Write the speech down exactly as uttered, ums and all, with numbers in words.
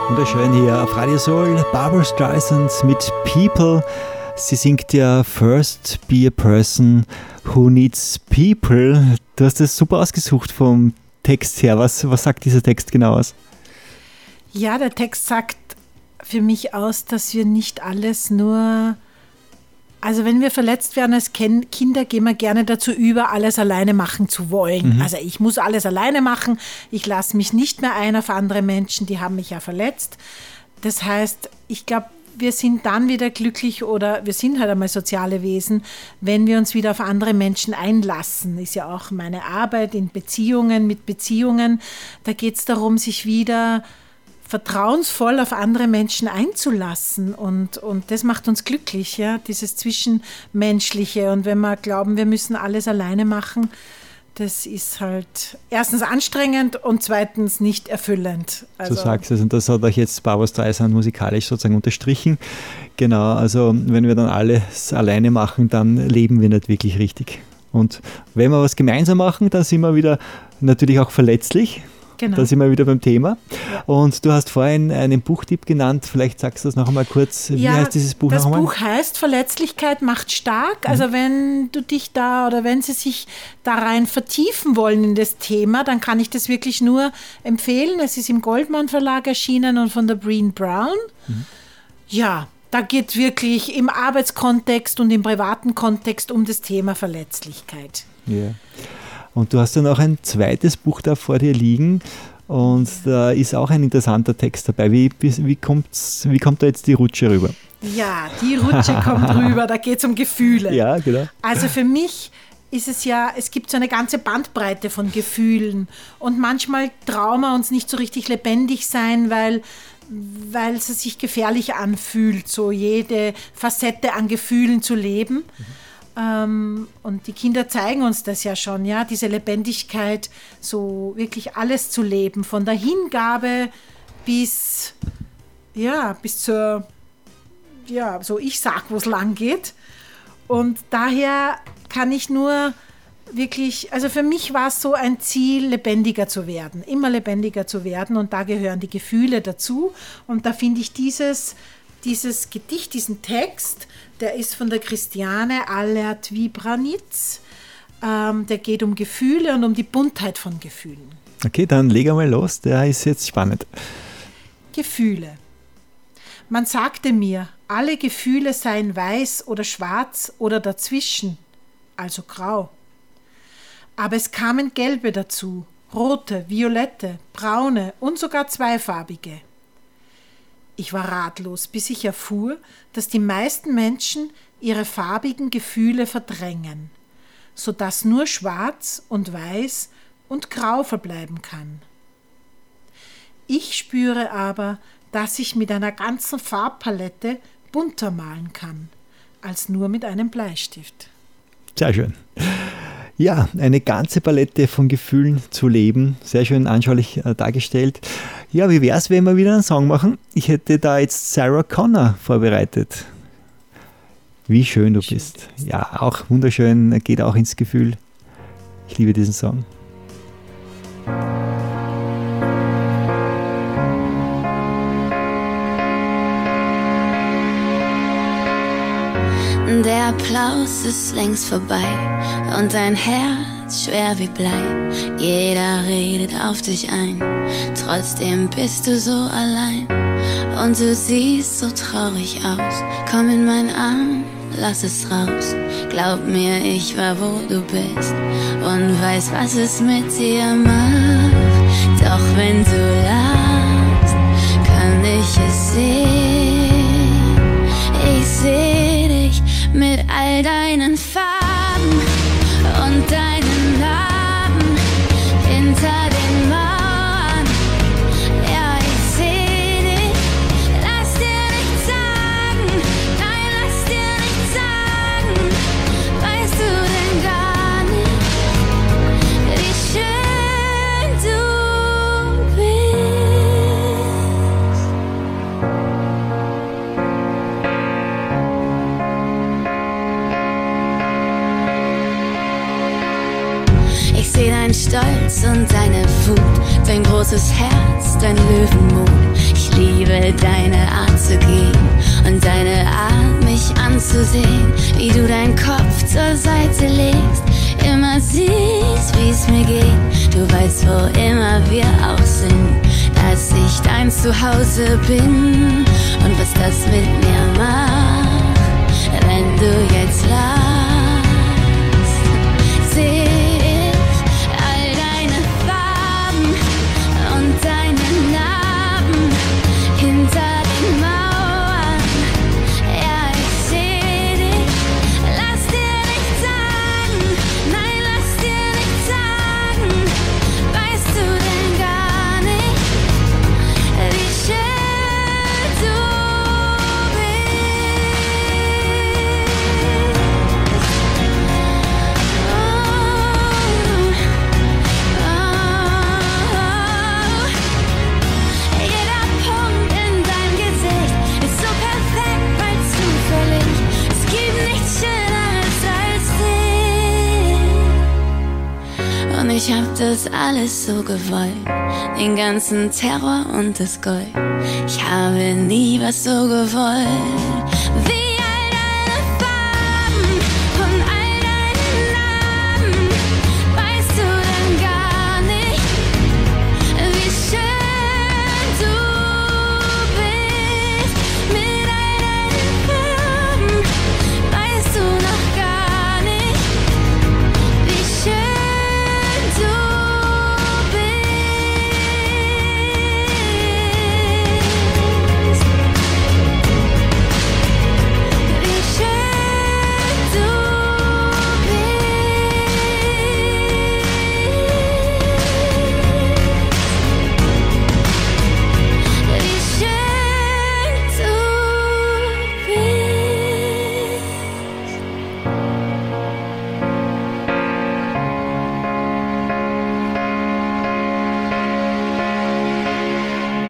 Wunderschön hier auf Radio Soul, Barbra Streisand mit People. Sie singt ja First be a person who needs people. Du hast das super ausgesucht vom Text her. Was, was sagt dieser Text genau aus? Ja, der Text sagt für mich aus, dass wir nicht alles nur... Also wenn wir verletzt werden als Kinder, gehen wir gerne dazu über, alles alleine machen zu wollen. Mhm. Also ich muss alles alleine machen, ich lasse mich nicht mehr ein auf andere Menschen, die haben mich ja verletzt. Das heißt, ich glaube, wir sind dann wieder glücklich oder wir sind halt einmal soziale Wesen, wenn wir uns wieder auf andere Menschen einlassen. Ist ja auch meine Arbeit in Beziehungen, mit Beziehungen. Da geht es darum, sich wieder vertrauensvoll auf andere Menschen einzulassen und, und das macht uns glücklich, ja, dieses Zwischenmenschliche. Und wenn wir glauben, wir müssen alles alleine machen, das ist halt erstens anstrengend und zweitens nicht erfüllend. Also, so sagst du es, und das hat euch jetzt Barbra Streisand musikalisch sozusagen unterstrichen. Genau, also wenn wir dann alles alleine machen, dann leben wir nicht wirklich richtig. Und wenn wir was gemeinsam machen, dann sind wir wieder natürlich auch verletzlich. Genau. Da sind wir wieder beim Thema. Ja. Und du hast vorhin einen Buchtipp genannt, vielleicht sagst du das noch einmal kurz. Wie ja, heißt dieses Buch das noch einmal? Das Buch heißt Verletzlichkeit macht stark. Also mhm. wenn du dich da oder wenn Sie sich da rein vertiefen wollen in das Thema, dann kann ich das wirklich nur empfehlen. Es ist im Goldmann Verlag erschienen und von der Brené Brown. Mhm. Ja, da geht es wirklich im Arbeitskontext und im privaten Kontext um das Thema Verletzlichkeit. Ja. Und du hast ja noch ein zweites Buch da vor dir liegen und da ist auch ein interessanter Text dabei. Wie, wie, kommt's, wie kommt da jetzt die Rutsche rüber? Ja, die Rutsche kommt rüber, da geht es um Gefühle. Ja, genau. Also für mich ist es ja, es gibt so eine ganze Bandbreite von Gefühlen und manchmal trauen wir uns nicht so richtig lebendig sein, weil weil es sich gefährlich anfühlt, so jede Facette an Gefühlen zu leben. Mhm. Ähm, und die Kinder zeigen uns das ja schon, ja, diese Lebendigkeit, so wirklich alles zu leben, von der Hingabe bis, ja, bis zur, ja, so ich sag, wo es lang geht. Und daher kann ich nur wirklich, also für mich war es so ein Ziel, lebendiger zu werden, immer lebendiger zu werden und da gehören die Gefühle dazu und da finde ich dieses, dieses Gedicht, diesen Text, der ist von der Christiane Allert-Vibranitz. Ähm, der geht um Gefühle und um die Buntheit von Gefühlen. Okay, dann leg einmal los, der ist jetzt spannend. Gefühle. Man sagte mir, alle Gefühle seien weiß oder schwarz oder dazwischen, also grau. Aber es kamen gelbe dazu, rote, violette, braune und sogar zweifarbige. Ich war ratlos, bis ich erfuhr, dass die meisten Menschen ihre farbigen Gefühle verdrängen, sodass nur schwarz und weiß und grau verbleiben kann. Ich spüre aber, dass ich mit einer ganzen Farbpalette bunter malen kann, als nur mit einem Bleistift. Sehr schön. Ja, eine ganze Palette von Gefühlen zu leben, sehr schön anschaulich äh, dargestellt. Ja, wie wäre es, wenn wir wieder einen Song machen? Ich hätte da jetzt Sarah Connor vorbereitet. Wie schön du schön bist. bist. Ja, auch wunderschön, geht auch ins Gefühl. Ich liebe diesen Song. Der Applaus ist längst vorbei und dein Herz schwer wie Blei. Jeder redet auf dich ein, trotzdem bist du so allein. Und du siehst so traurig aus, komm in meinen Arm, lass es raus. Glaub mir, ich war wo du bist und weiß, was es mit dir macht. Doch wenn du lachst, kann ich es sehen. Ich seh dich mit all deinen Farben und deinen Narben hinter den Mauern. Ja, ich seh dich, lass dir nichts sagen, nein, lass dir nichts sagen. Weißt du denn gar nicht, wie schön du bist? Ich seh deinen Stolz und deine Wut, dein großes Herz, dein Löwenmut. Ich liebe liebe deine Art zu gehen und deine Art, mich anzusehen, wie du deinen Kopf zur Seite legst, immer siehst, wie's mir geht. Du weißt, wo immer wir auch sind, dass ich dein Zuhause bin und was das mit mir macht, wenn du jetzt lachst, seh ich all deine Farben und deine Narben hinter den Mauern. Ja, ich seh dich, lass dir nichts sagen, nein, lass dir nichts sagen. Weißt du denn gar nicht, wie schön du bist? Oh, oh, oh. Jeder Punkt in deinem Gesicht ist so perfekt, weil zufällig. Es gibt nichts Schöneres als dich. Und ich hab das alles so gewollt, den ganzen Terror und das Gold. Ich habe nie was so gewollt wie